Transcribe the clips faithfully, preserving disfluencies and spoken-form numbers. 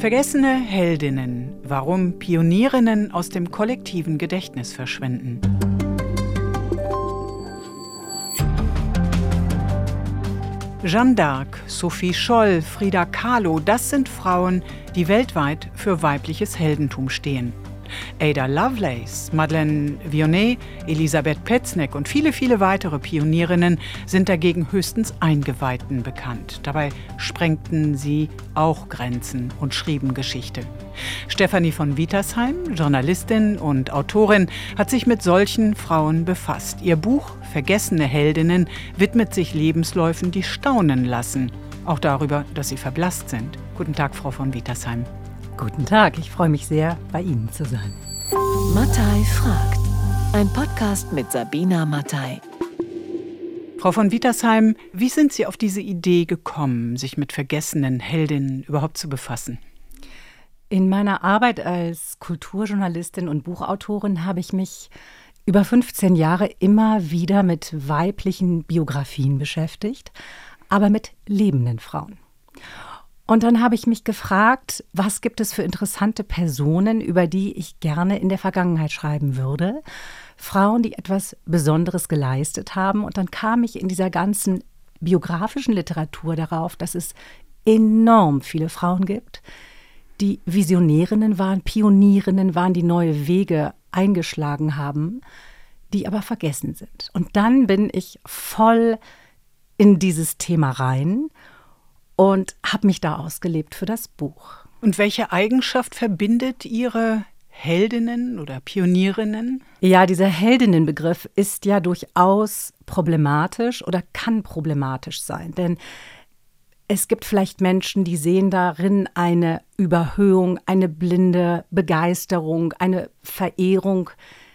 Vergessene Heldinnen, warum Pionierinnen aus dem kollektiven Gedächtnis verschwinden. Jeanne d'Arc, Sophie Scholl, Frida Kahlo, das sind Frauen, die weltweit für weibliches Heldentum stehen. Ada Lovelace, Madeleine Vionnet, Elisabeth Petzneck und viele, viele weitere Pionierinnen sind dagegen höchstens Eingeweihten bekannt. Dabei sprengten sie auch Grenzen und schrieben Geschichte. Stefanie von Wietersheim, Journalistin und Autorin, hat sich mit solchen Frauen befasst. Ihr Buch »Vergessene Heldinnen« widmet sich Lebensläufen, die staunen lassen. Auch darüber, dass sie verblasst sind. Guten Tag, Frau von Wietersheim. Guten Tag, ich freue mich sehr, bei Ihnen zu sein. Mattei fragt. Ein Podcast mit Sabina Mattei. Frau von Wietersheim, wie sind Sie auf diese Idee gekommen, sich mit vergessenen Heldinnen überhaupt zu befassen? In meiner Arbeit als Kulturjournalistin und Buchautorin habe ich mich über fünfzehn Jahre immer wieder mit weiblichen Biografien beschäftigt, aber mit lebenden Frauen. Und dann habe ich mich gefragt, was gibt es für interessante Personen, über die ich gerne in der Vergangenheit schreiben würde. Frauen, die etwas Besonderes geleistet haben. Und dann kam ich in dieser ganzen biografischen Literatur darauf, dass es enorm viele Frauen gibt, die Visionärinnen waren, Pionierinnen waren, die neue Wege eingeschlagen haben, die aber vergessen sind. Und dann bin ich voll in dieses Thema rein und habe mich da ausgelebt für das Buch. Und welche Eigenschaft verbindet Ihre Heldinnen oder Pionierinnen? Ja, dieser Heldinnenbegriff ist ja durchaus problematisch oder kann problematisch sein. Denn es gibt vielleicht Menschen, die sehen darin eine Überhöhung, eine blinde Begeisterung, eine Verehrung,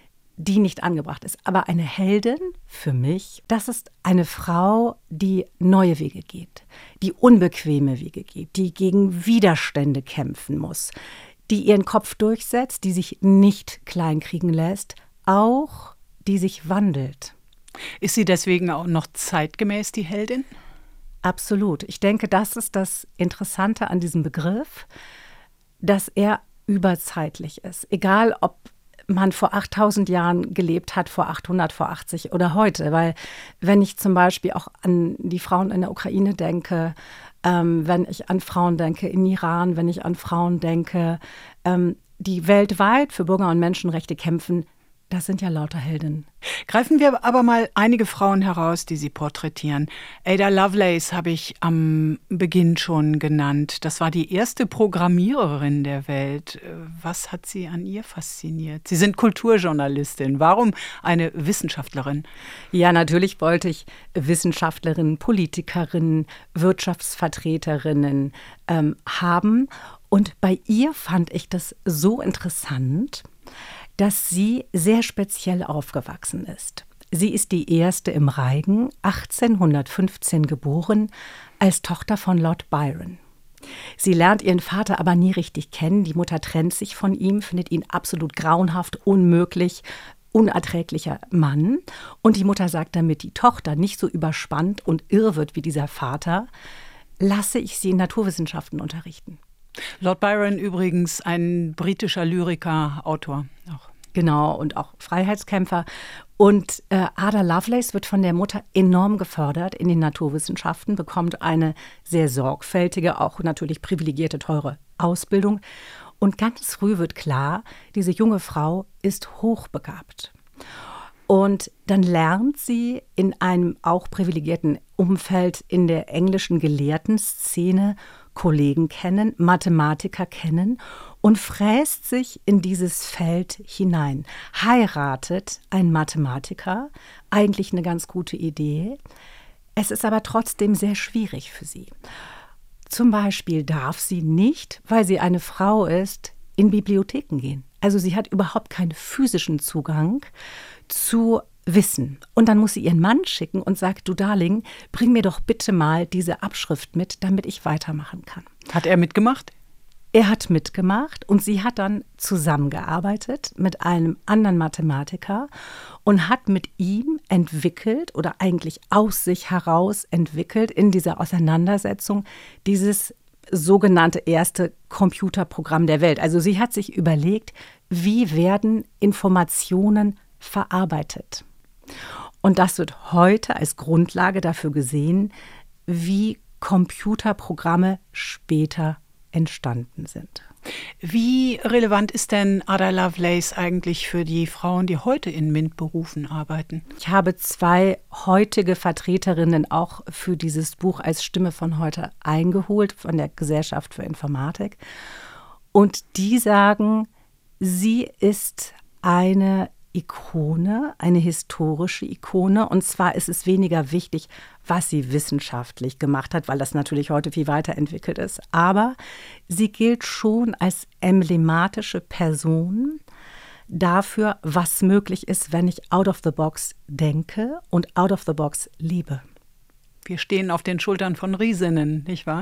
die nicht angebracht ist. Aber eine Heldin für mich, das ist eine Frau, die neue Wege geht, die unbequeme Wege geht, die gegen Widerstände kämpfen muss, die ihren Kopf durchsetzt, die sich nicht kleinkriegen lässt, auch die sich wandelt. Ist sie deswegen auch noch zeitgemäß, die Heldin? Absolut. Ich denke, das ist das Interessante an diesem Begriff, dass er überzeitlich ist. Egal, ob man vor achttausend Jahren gelebt hat, vor achthundert, vor achtzig oder heute. Weil wenn ich zum Beispiel auch an die Frauen in der Ukraine denke, ähm, wenn ich an Frauen denke in Iran, wenn ich an Frauen denke, ähm, die weltweit für Bürger- und Menschenrechte kämpfen, das sind ja lauter Heldinnen. Greifen wir aber mal einige Frauen heraus, die Sie porträtieren. Ada Lovelace habe ich am Beginn schon genannt. Das war die erste Programmiererin der Welt. Was hat Sie an ihr fasziniert? Sie sind Kulturjournalistin. Warum eine Wissenschaftlerin? Ja, natürlich wollte ich Wissenschaftlerinnen, Politikerinnen, Wirtschaftsvertreterinnen ähm, haben. Und bei ihr fand ich das so interessant, dass sie sehr speziell aufgewachsen ist. Sie ist die erste im Reigen, achtzehnhundertfünfzehn geboren, als Tochter von Lord Byron. Sie lernt ihren Vater aber nie richtig kennen. Die Mutter trennt sich von ihm, findet ihn absolut grauenhaft, unmöglich, unerträglicher Mann. Und die Mutter sagt, damit die Tochter nicht so überspannt und irr wird wie dieser Vater, lasse ich sie in Naturwissenschaften unterrichten. Lord Byron übrigens ein britischer Lyriker, Autor auch. Genau, und auch Freiheitskämpfer. Und äh, Ada Lovelace wird von der Mutter enorm gefördert in den Naturwissenschaften, bekommt eine sehr sorgfältige, auch natürlich privilegierte, teure Ausbildung. Und ganz früh wird klar, diese junge Frau ist hochbegabt. Und dann lernt sie in einem auch privilegierten Umfeld in der englischen Gelehrtenszene Kollegen kennen, Mathematiker kennen und fräst sich in dieses Feld hinein. Heiratet einen Mathematiker, eigentlich eine ganz gute Idee. Es ist aber trotzdem sehr schwierig für sie. Zum Beispiel darf sie nicht, weil sie eine Frau ist, in Bibliotheken gehen. Also sie hat überhaupt keinen physischen Zugang zu Wissen. Und dann muss sie ihren Mann schicken und sagt, du Darling, bring mir doch bitte mal diese Abschrift mit, damit ich weitermachen kann. Hat er mitgemacht? Er hat mitgemacht und sie hat dann zusammengearbeitet mit einem anderen Mathematiker und hat mit ihm entwickelt oder eigentlich aus sich heraus entwickelt in dieser Auseinandersetzung dieses sogenannte erste Computerprogramm der Welt. Also sie hat sich überlegt, wie werden Informationen verarbeitet. Und das wird heute als Grundlage dafür gesehen, wie Computerprogramme später entstanden sind. Wie relevant ist denn Ada Lovelace eigentlich für die Frauen, die heute in MINT-Berufen arbeiten? Ich habe zwei heutige Vertreterinnen auch für dieses Buch als Stimme von heute eingeholt, von der Gesellschaft für Informatik. Und die sagen, sie ist eine Ikone, eine historische Ikone. Und zwar ist es weniger wichtig, was sie wissenschaftlich gemacht hat, weil das natürlich heute viel weiterentwickelt ist. Aber sie gilt schon als emblematische Person dafür, was möglich ist, wenn ich out of the box denke und out of the box lebe. Wir stehen auf den Schultern von Riesinnen, nicht wahr?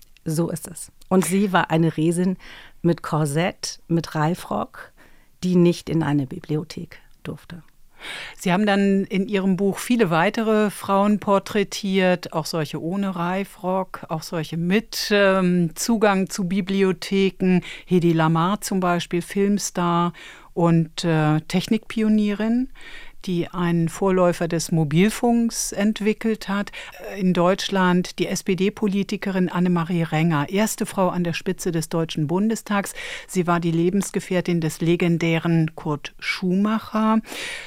So ist es. Und sie war eine Riesin mit Korsett, mit Reifrock, die nicht in eine Bibliothek durfte. Sie haben dann in Ihrem Buch viele weitere Frauen porträtiert, auch solche ohne Reifrock, auch solche mit ähm, Zugang zu Bibliotheken. Hedi Lamar zum Beispiel, Filmstar und äh, Technikpionierin, die einen Vorläufer des Mobilfunks entwickelt hat. In Deutschland die S P D-Politikerin Annemarie Renger, erste Frau an der Spitze des Deutschen Bundestags. Sie war die Lebensgefährtin des legendären Kurt Schumacher.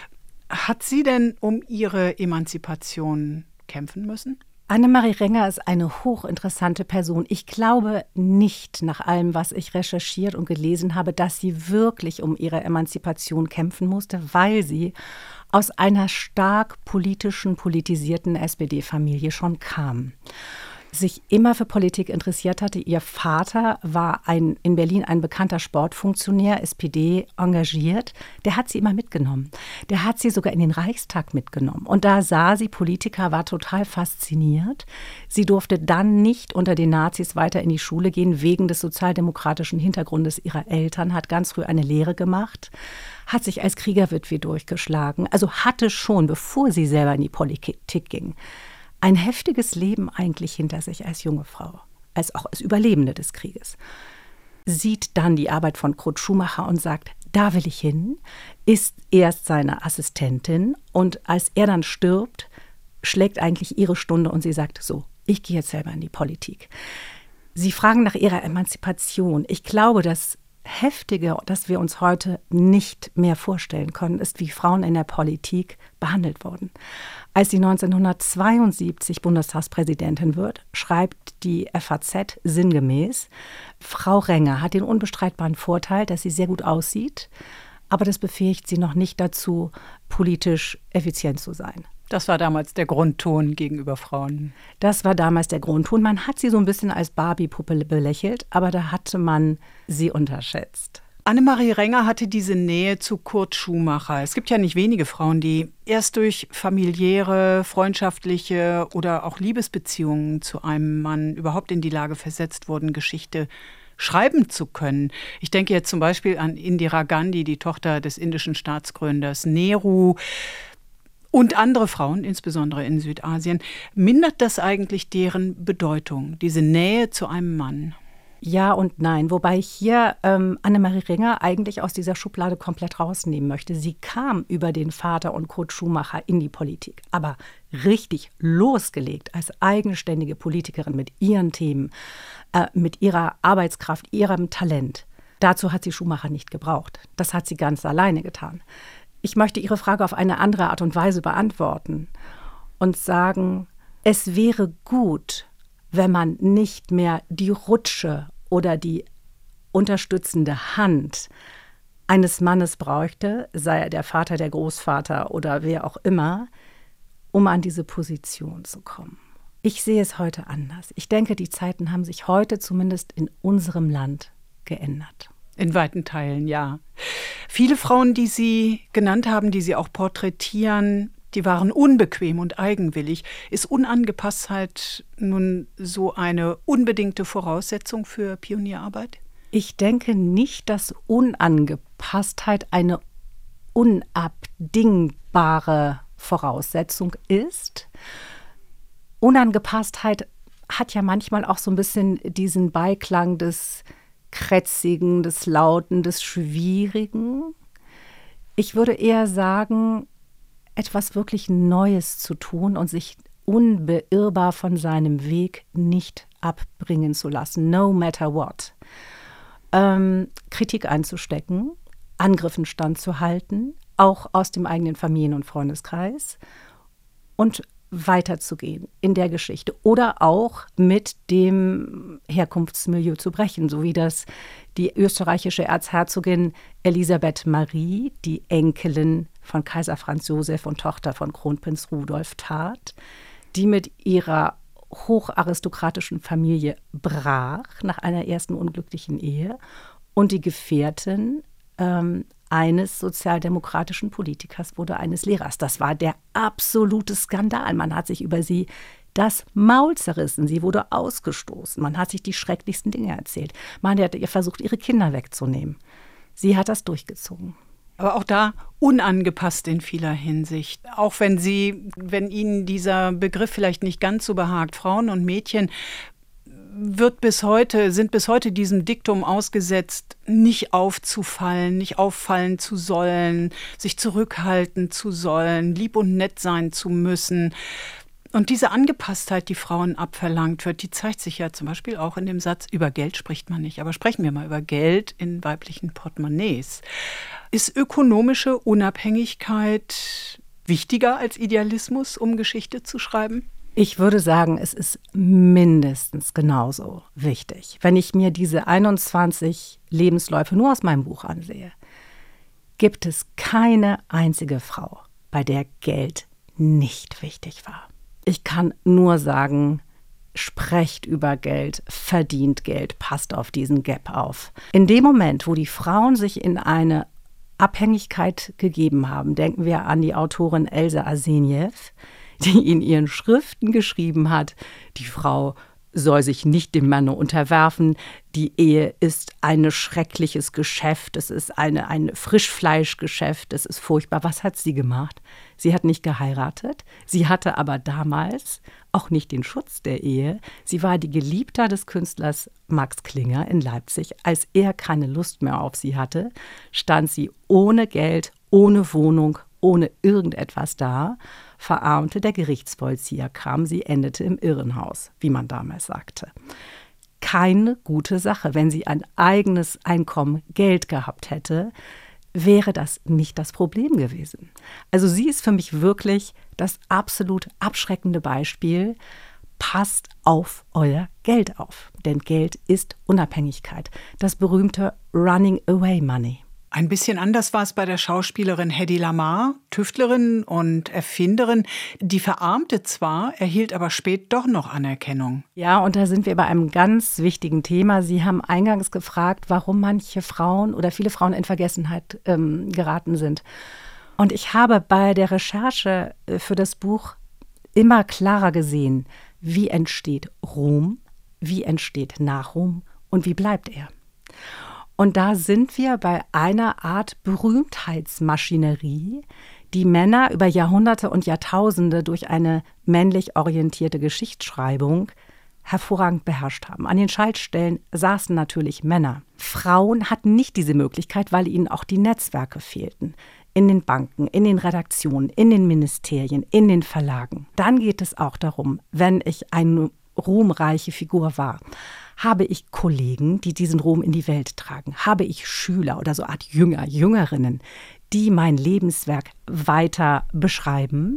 Hat sie denn um ihre Emanzipation kämpfen müssen? Annemarie Renger ist eine hochinteressante Person. Ich glaube nicht, nach allem, was ich recherchiert und gelesen habe, dass sie wirklich um ihre Emanzipation kämpfen musste, weil sie aus einer stark politischen, politisierten S P D-Familie schon kam. Sich immer für Politik interessiert hatte. Ihr Vater war ein, in Berlin ein bekannter Sportfunktionär, S P D engagiert. Der hat sie immer mitgenommen. Der hat sie sogar in den Reichstag mitgenommen. Und da sah sie, Politiker, war total fasziniert. Sie durfte dann nicht unter den Nazis weiter in die Schule gehen, wegen des sozialdemokratischen Hintergrundes ihrer Eltern, hat ganz früh eine Lehre gemacht, hat sich als Kriegerwitwe durchgeschlagen. Also hatte schon, bevor sie selber in die Politik ging, ein heftiges Leben eigentlich hinter sich als junge Frau, als auch als Überlebende des Krieges. Sieht dann die Arbeit von Kurt Schumacher und sagt, da will ich hin, ist erst seine Assistentin und als er dann stirbt, schlägt eigentlich ihre Stunde und sie sagt, so, ich gehe jetzt selber in die Politik. Sie fragen nach ihrer Emanzipation. Ich glaube, das Heftige, das wir uns heute nicht mehr vorstellen können, ist, wie Frauen in der Politik behandelt wurden. Als sie neunzehnhundertzweiundsiebzig Bundestagspräsidentin wird, schreibt die F A Z sinngemäß, Frau Renger hat den unbestreitbaren Vorteil, dass sie sehr gut aussieht, aber das befähigt sie noch nicht dazu, politisch effizient zu sein. Das war damals der Grundton gegenüber Frauen. Das war damals der Grundton. Man hat sie so ein bisschen als Barbie-Puppe belächelt, aber da hatte man sie unterschätzt. Annemarie Renger hatte diese Nähe zu Kurt Schumacher. Es gibt ja nicht wenige Frauen, die erst durch familiäre, freundschaftliche oder auch Liebesbeziehungen zu einem Mann überhaupt in die Lage versetzt wurden, Geschichte schreiben zu können. Ich denke jetzt zum Beispiel an Indira Gandhi, die Tochter des indischen Staatsgründers Nehru, und andere Frauen, insbesondere in Südasien. Mindert das eigentlich deren Bedeutung, diese Nähe zu einem Mann? Ja und nein, wobei ich hier ähm, Annemarie Renger eigentlich aus dieser Schublade komplett rausnehmen möchte. Sie kam über den Vater und Kurt Schumacher in die Politik, aber richtig losgelegt als eigenständige Politikerin mit ihren Themen, äh, mit ihrer Arbeitskraft, ihrem Talent. Dazu hat sie Schumacher nicht gebraucht. Das hat sie ganz alleine getan. Ich möchte Ihre Frage auf eine andere Art und Weise beantworten und sagen, es wäre gut, wenn man nicht mehr die Rutsche oder die unterstützende Hand eines Mannes bräuchte, sei er der Vater, der Großvater oder wer auch immer, um an diese Position zu kommen. Ich sehe es heute anders. Ich denke, die Zeiten haben sich heute zumindest in unserem Land geändert. In weiten Teilen, ja. Viele Frauen, die Sie genannt haben, die Sie auch porträtieren, die waren unbequem und eigenwillig. Ist Unangepasstheit nun so eine unbedingte Voraussetzung für Pionierarbeit? Ich denke nicht, dass Unangepasstheit eine unabdingbare Voraussetzung ist. Unangepasstheit hat ja manchmal auch so ein bisschen diesen Beiklang des Krätzigen, des Lauten, des Schwierigen. Ich würde eher sagen, etwas wirklich Neues zu tun und sich unbeirrbar von seinem Weg nicht abbringen zu lassen, no matter what. Ähm, Kritik einzustecken, Angriffen standzuhalten, auch aus dem eigenen Familien- und Freundeskreis und weiterzugehen in der Geschichte oder auch mit dem Herkunftsmilieu zu brechen, so wie das die österreichische Erzherzogin Elisabeth Marie, die Enkelin von Kaiser Franz Josef und Tochter von Kronprinz Rudolf tat, die mit ihrer hocharistokratischen Familie brach nach einer ersten unglücklichen Ehe und die Gefährtin ähm, eines sozialdemokratischen Politikers wurde eines Lehrers. Das war der absolute Skandal. Man hat sich über sie das Maul zerrissen. Sie wurde ausgestoßen. Man hat sich die schrecklichsten Dinge erzählt. Man hat ihr versucht, ihre Kinder wegzunehmen. Sie hat das durchgezogen. Aber auch da unangepasst in vieler Hinsicht. Auch wenn Sie, wenn Ihnen dieser Begriff vielleicht nicht ganz so behagt, Frauen und Mädchen wird bis heute, sind bis heute diesem Diktum ausgesetzt, nicht aufzufallen, nicht auffallen zu sollen, sich zurückhalten zu sollen, lieb und nett sein zu müssen. Und diese Angepasstheit, die Frauen abverlangt wird, die zeigt sich ja zum Beispiel auch in dem Satz, über Geld spricht man nicht. Aber sprechen wir mal über Geld in weiblichen Portemonnaies. Ist ökonomische Unabhängigkeit wichtiger als Idealismus, um Geschichte zu schreiben? Ich würde sagen, es ist mindestens genauso wichtig. Wenn ich mir diese einundzwanzig Lebensläufe nur aus meinem Buch ansehe, gibt es keine einzige Frau, bei der Geld nicht wichtig war. Ich kann nur sagen, sprecht über Geld, verdient Geld, passt auf diesen Gap auf. In dem Moment, wo die Frauen sich in eine Abhängigkeit gegeben haben, denken wir an die Autorin Elsa Arseniew, die in ihren Schriften geschrieben hat, die Frau soll sich nicht dem Manne unterwerfen, die Ehe ist ein schreckliches Geschäft, es ist eine, ein Frischfleischgeschäft, es ist furchtbar. Was hat sie gemacht? Sie hat nicht geheiratet, sie hatte aber damals auch nicht den Schutz der Ehe. Sie war die Geliebte des Künstlers Max Klinger in Leipzig. Als er keine Lust mehr auf sie hatte, stand sie ohne Geld, ohne Wohnung, ohne irgendetwas da, verarmte, der Gerichtsvollzieher kam, sie endete im Irrenhaus, wie man damals sagte. Keine gute Sache. Wenn sie ein eigenes Einkommen, Geld gehabt hätte, wäre das nicht das Problem gewesen. Also sie ist für mich wirklich das absolut abschreckende Beispiel. Passt auf euer Geld auf, denn Geld ist Unabhängigkeit. Das berühmte Running Away Money. Ein bisschen anders war es bei der Schauspielerin Hedy Lamarr, Tüftlerin und Erfinderin. Die verarmte zwar, erhielt aber spät doch noch Anerkennung. Ja, und da sind wir bei einem ganz wichtigen Thema. Sie haben eingangs gefragt, warum manche Frauen oder viele Frauen in Vergessenheit ähm, geraten sind. Und ich habe bei der Recherche für das Buch immer klarer gesehen, wie entsteht Ruhm, wie entsteht Nachruhm und wie bleibt er. Und da sind wir bei einer Art Berühmtheitsmaschinerie, die Männer über Jahrhunderte und Jahrtausende durch eine männlich orientierte Geschichtsschreibung hervorragend beherrscht haben. An den Schaltstellen saßen natürlich Männer. Frauen hatten nicht diese Möglichkeit, weil ihnen auch die Netzwerke fehlten. In den Banken, in den Redaktionen, in den Ministerien, in den Verlagen. Dann geht es auch darum, wenn ich eine ruhmreiche Figur war, habe ich Kollegen, die diesen Ruhm in die Welt tragen? Habe ich Schüler oder so Art Jünger, Jüngerinnen, die mein Lebenswerk weiter beschreiben?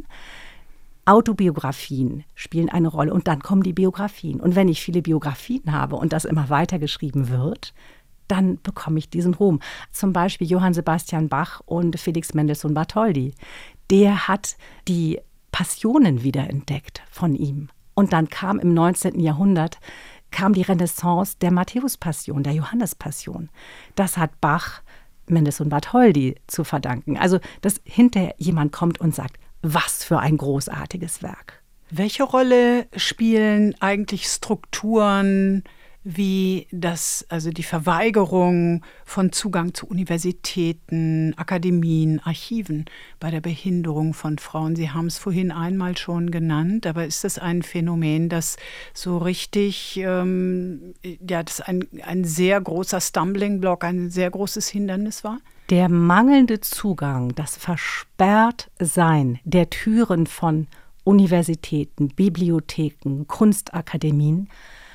Autobiografien spielen eine Rolle und dann kommen die Biografien. Und wenn ich viele Biografien habe und das immer weitergeschrieben wird, dann bekomme ich diesen Ruhm. Zum Beispiel Johann Sebastian Bach und Felix Mendelssohn Bartholdy. Der hat die Passionen wiederentdeckt von ihm. Und dann kam im neunzehnten Jahrhundert kam die Renaissance der Matthäus-Passion, der Johannes-Passion. Das hat Bach, Mendelssohn Bartholdy zu verdanken. Also, dass hinterher jemand kommt und sagt, was für ein großartiges Werk. Welche Rolle spielen eigentlich Strukturen wie das, also die Verweigerung von Zugang zu Universitäten, Akademien, Archiven bei der Behinderung von Frauen. Sie haben es vorhin einmal schon genannt, aber ist das ein Phänomen, das so richtig, ähm, ja, das ein, ein sehr großer Stumbling-Block, ein sehr großes Hindernis war? Der mangelnde Zugang, das Versperrtsein der Türen von Universitäten, Bibliotheken, Kunstakademien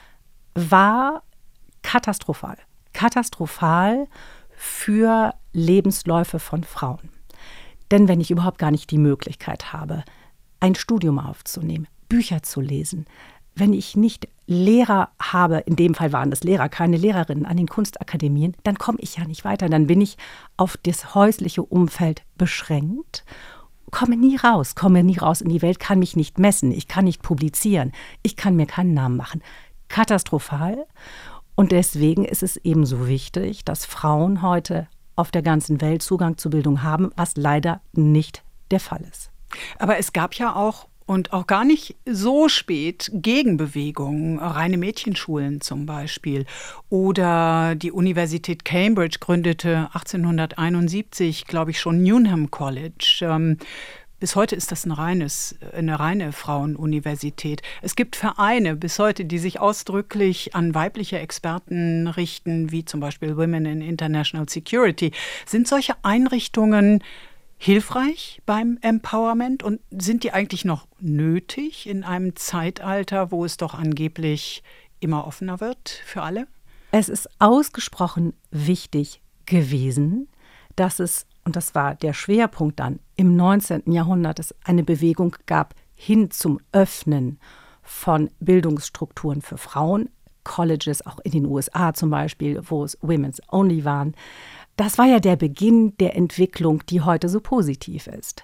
war katastrophal. Katastrophal für Lebensläufe von Frauen. Denn wenn ich überhaupt gar nicht die Möglichkeit habe, ein Studium aufzunehmen, Bücher zu lesen, wenn ich nicht Lehrer habe, in dem Fall waren das Lehrer, keine Lehrerinnen an den Kunstakademien, dann komme ich ja nicht weiter. Dann bin ich auf das häusliche Umfeld beschränkt, komme nie raus, komme nie raus in die Welt, kann mich nicht messen, ich kann nicht publizieren, ich kann mir keinen Namen machen. Katastrophal. Und deswegen ist es ebenso wichtig, dass Frauen heute auf der ganzen Welt Zugang zu Bildung haben, was leider nicht der Fall ist. Aber es gab ja auch und auch gar nicht so spät Gegenbewegungen, reine Mädchenschulen zum Beispiel. Oder die Universität Cambridge gründete achtzehnhunderteinundsiebzig, glaube ich, schon Newnham College. Ähm, bis heute ist das ein reines, eine reine Frauenuniversität. Es gibt Vereine bis heute, die sich ausdrücklich an weibliche Experten richten, wie zum Beispiel Women in International Security. Sind solche Einrichtungen hilfreich beim Empowerment und sind die eigentlich noch nötig in einem Zeitalter, wo es doch angeblich immer offener wird für alle? Es ist ausgesprochen wichtig gewesen, dass es, und das war der Schwerpunkt dann, im neunzehnten Jahrhundert es eine Bewegung gab hin zum Öffnen von Bildungsstrukturen für Frauen, Colleges, auch in den U S A zum Beispiel, wo es Women's Only waren. Das war ja der Beginn der Entwicklung, die heute so positiv ist.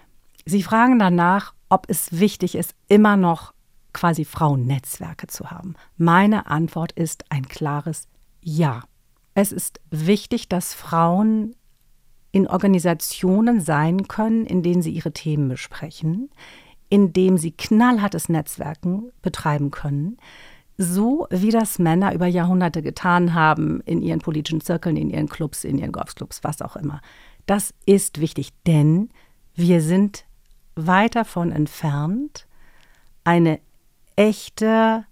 Sie fragen danach, ob es wichtig ist, immer noch quasi Frauennetzwerke zu haben. Meine Antwort ist ein klares Ja. Es ist wichtig, dass Frauen in Organisationen sein können, in denen sie ihre Themen besprechen, in denen sie knallhartes Netzwerken betreiben können, so wie das Männer über Jahrhunderte getan haben in ihren politischen Zirkeln, in ihren Clubs, in ihren Golfclubs, was auch immer. Das ist wichtig, denn wir sind weit davon entfernt, eine echte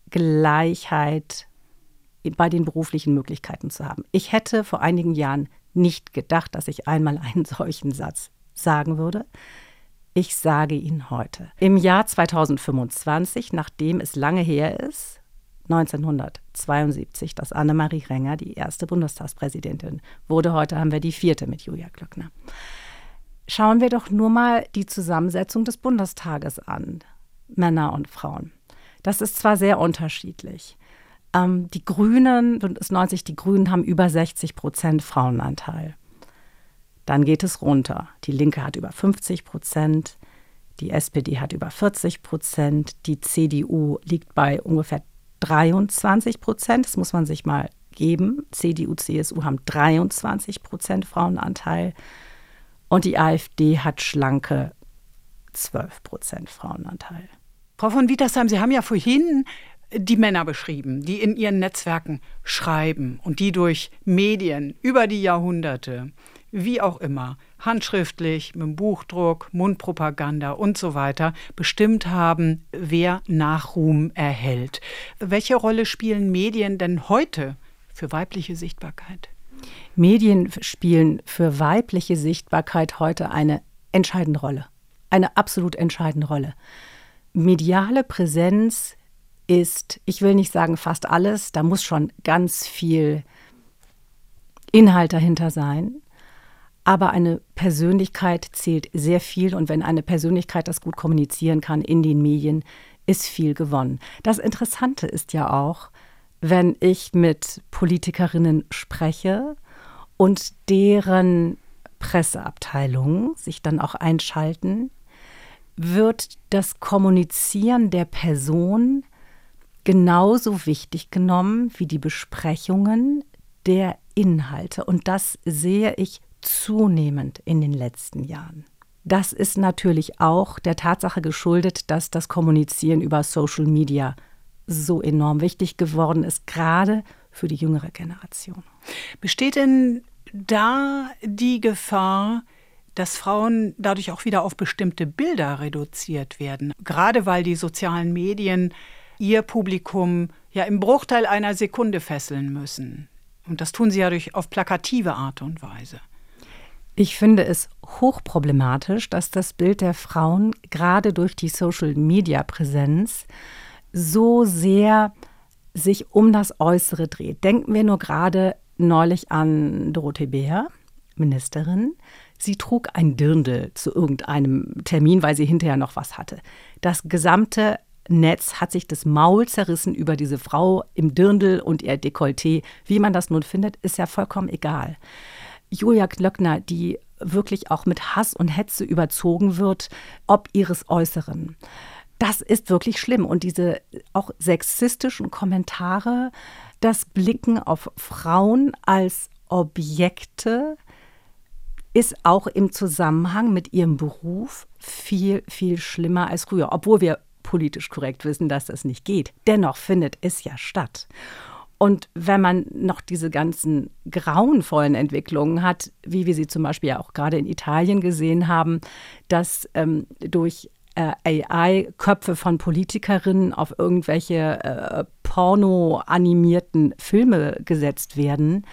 Gleichheit bei den beruflichen Möglichkeiten zu haben. Ich hätte vor einigen Jahren nicht gedacht, dass ich einmal einen solchen Satz sagen würde. Ich sage ihn heute. Im Jahr zweitausendfünfundzwanzig, nachdem es lange her ist, neunzehnhundertzweiundsiebzig, dass Annemarie Renger die erste Bundestagspräsidentin wurde. Heute haben wir die vierte mit Julia Klöckner. Schauen wir doch nur mal die Zusammensetzung des Bundestages an, Männer und Frauen. Das ist zwar sehr unterschiedlich. Ähm, die Grünen, Bündnis neunzig, die Grünen haben über sechzig Prozent Frauenanteil. Dann geht es runter. Die Linke hat über fünfzig Prozent, die S P D hat über vierzig Prozent, die C D U liegt bei ungefähr dreiundzwanzig Prozent. Das muss man sich mal geben. C D U, C S U haben dreiundzwanzig Prozent Frauenanteil und die AfD hat schlanke zwölf Prozent Frauenanteil. Frau von Wietersheim, Sie haben ja vorhin die Männer beschrieben, die in ihren Netzwerken schreiben und die durch Medien über die Jahrhunderte, wie auch immer, handschriftlich, mit dem Buchdruck, Mundpropaganda und so weiter, bestimmt haben, wer Nachruhm erhält. Welche Rolle spielen Medien denn heute für weibliche Sichtbarkeit? Medien spielen für weibliche Sichtbarkeit heute eine entscheidende Rolle. Eine absolut entscheidende Rolle. Mediale Präsenz ist, ich will nicht sagen fast alles, da muss schon ganz viel Inhalt dahinter sein. Aber eine Persönlichkeit zählt sehr viel und wenn eine Persönlichkeit das gut kommunizieren kann in den Medien, ist viel gewonnen. Das Interessante ist ja auch, wenn ich mit Politikerinnen spreche und deren Presseabteilungen sich dann auch einschalten, wird das Kommunizieren der Person genauso wichtig genommen wie die Besprechungen der Inhalte. Und das sehe ich zunehmend in den letzten Jahren. Das ist natürlich auch der Tatsache geschuldet, dass das Kommunizieren über Social Media so enorm wichtig geworden ist, gerade für die jüngere Generation. Besteht denn da die Gefahr, dass Frauen dadurch auch wieder auf bestimmte Bilder reduziert werden? Gerade weil die sozialen Medien ihr Publikum ja im Bruchteil einer Sekunde fesseln müssen. Und das tun sie ja durch auf plakative Art und Weise. Ich finde es hochproblematisch, dass das Bild der Frauen gerade durch die Social-Media-Präsenz so sehr sich um das Äußere dreht. Denken wir nur gerade neulich an Dorothee Bär, Ministerin. Sie trug ein Dirndl zu irgendeinem Termin, weil sie hinterher noch was hatte. Das gesamte Netz hat sich das Maul zerrissen über diese Frau im Dirndl und ihr Dekolleté. Wie man das nun findet, ist ja vollkommen egal. Julia Klöckner, die wirklich auch mit Hass und Hetze überzogen wird, ob ihres Äußeren. Das ist wirklich schlimm. Und diese auch sexistischen Kommentare, das Blicken auf Frauen als Objekte, ist auch im Zusammenhang mit ihrem Beruf viel, viel schlimmer als früher. Obwohl wir politisch korrekt wissen, dass das nicht geht. Dennoch findet es ja statt. Und wenn man noch diese ganzen grauenvollen Entwicklungen hat, wie wir sie zum Beispiel ja auch gerade in Italien gesehen haben, dass ähm, durch äh, A I Köpfe von Politikerinnen auf irgendwelche äh, porno-animierten Filme gesetzt werden,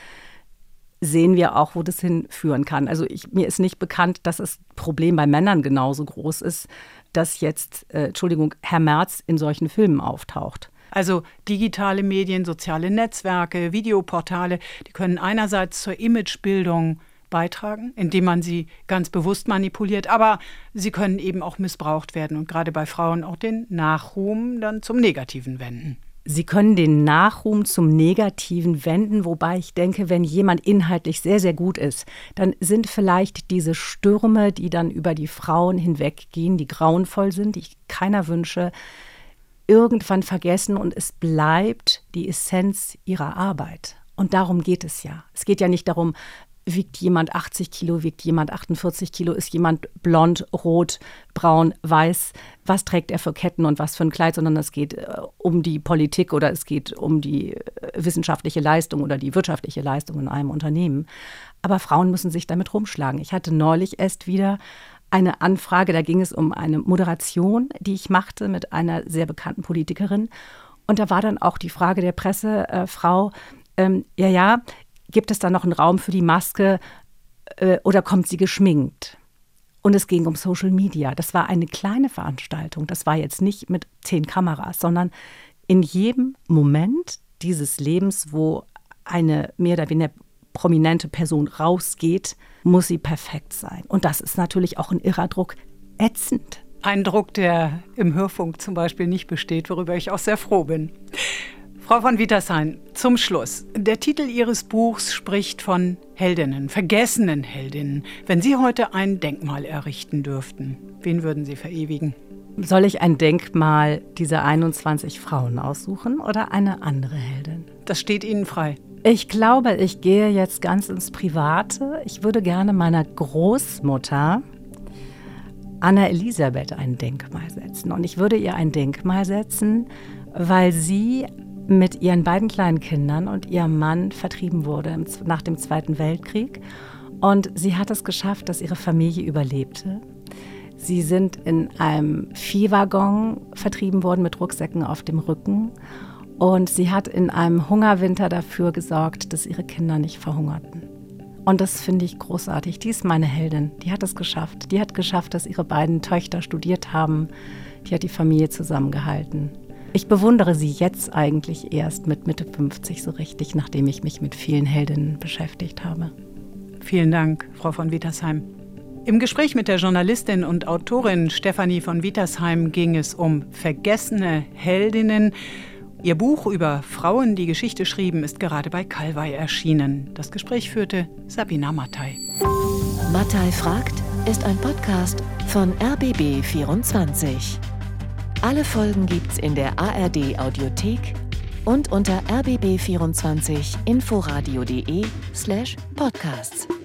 sehen wir auch, wo das hinführen kann. Also ich, mir ist nicht bekannt, dass das Problem bei Männern genauso groß ist, dass jetzt, äh, Entschuldigung, Herr Merz in solchen Filmen auftaucht. Also digitale Medien, soziale Netzwerke, Videoportale, die können einerseits zur Imagebildung beitragen, indem man sie ganz bewusst manipuliert, aber sie können eben auch missbraucht werden und gerade bei Frauen auch den Nachruhm dann zum Negativen wenden. Sie können den Nachruhm zum Negativen wenden, wobei ich denke, wenn jemand inhaltlich sehr, sehr gut ist, dann sind vielleicht diese Stürme, die dann über die Frauen hinweggehen, die grauenvoll sind, die ich keiner wünsche, irgendwann vergessen und es bleibt die Essenz ihrer Arbeit. Und darum geht es ja. Es geht ja nicht darum, wiegt jemand achtzig Kilo, wiegt jemand achtundvierzig Kilo, ist jemand blond, rot, braun, weiß, was trägt er für Ketten und was für ein Kleid, sondern es geht äh, um die Politik oder es geht um die äh, wissenschaftliche Leistung oder die wirtschaftliche Leistung in einem Unternehmen. Aber Frauen müssen sich damit rumschlagen. Ich hatte neulich erst wieder eine Anfrage, da ging es um eine Moderation, die ich machte mit einer sehr bekannten Politikerin. Und da war dann auch die Frage der Pressefrau, äh, ähm, ja, ja, gibt es da noch einen Raum für die Maske äh, oder kommt sie geschminkt? Und es ging um Social Media. Das war eine kleine Veranstaltung. Das war jetzt nicht mit zehn Kameras, sondern in jedem Moment dieses Lebens, wo eine mehr oder weniger prominente Person rausgeht, muss sie perfekt sein. Und das ist natürlich auch ein irrer Druck. Ätzend. Ein Druck, der im Hörfunk zum Beispiel nicht besteht, worüber ich auch sehr froh bin. Frau von Wietersheim, zum Schluss. Der Titel Ihres Buchs spricht von Heldinnen, vergessenen Heldinnen. Wenn Sie heute ein Denkmal errichten dürften, wen würden Sie verewigen? Soll ich ein Denkmal dieser einundzwanzig Frauen aussuchen oder eine andere Heldin? Das steht Ihnen frei. Ich glaube, ich gehe jetzt ganz ins Private. Ich würde gerne meiner Großmutter Anna Elisabeth ein Denkmal setzen. Und ich würde ihr ein Denkmal setzen, weil sie mit ihren beiden kleinen Kindern und ihrem Mann vertrieben wurde nach dem Zweiten Weltkrieg. Und sie hat es geschafft, dass ihre Familie überlebte. Sie sind in einem Viehwaggon vertrieben worden mit Rucksäcken auf dem Rücken. Und sie hat in einem Hungerwinter dafür gesorgt, dass ihre Kinder nicht verhungerten. Und das finde ich großartig. Die ist meine Heldin. Die hat es geschafft. Die hat geschafft, dass ihre beiden Töchter studiert haben. Die hat die Familie zusammengehalten. Ich bewundere sie jetzt eigentlich erst mit Mitte fünfzig so richtig, nachdem ich mich mit vielen Heldinnen beschäftigt habe. Vielen Dank, Frau von Wietersheim. Im Gespräch mit der Journalistin und Autorin Stefanie von Wietersheim ging es um vergessene Heldinnen. Ihr Buch über Frauen, die Geschichte schrieben, ist gerade bei Kalwei erschienen. Das Gespräch führte Sabina Mattei. Mattei fragt ist ein Podcast von R B B vierundzwanzig. Alle Folgen gibt's in der A R D Audiothek und unter r b b vierundzwanzig inforadio punkt de slash podcasts.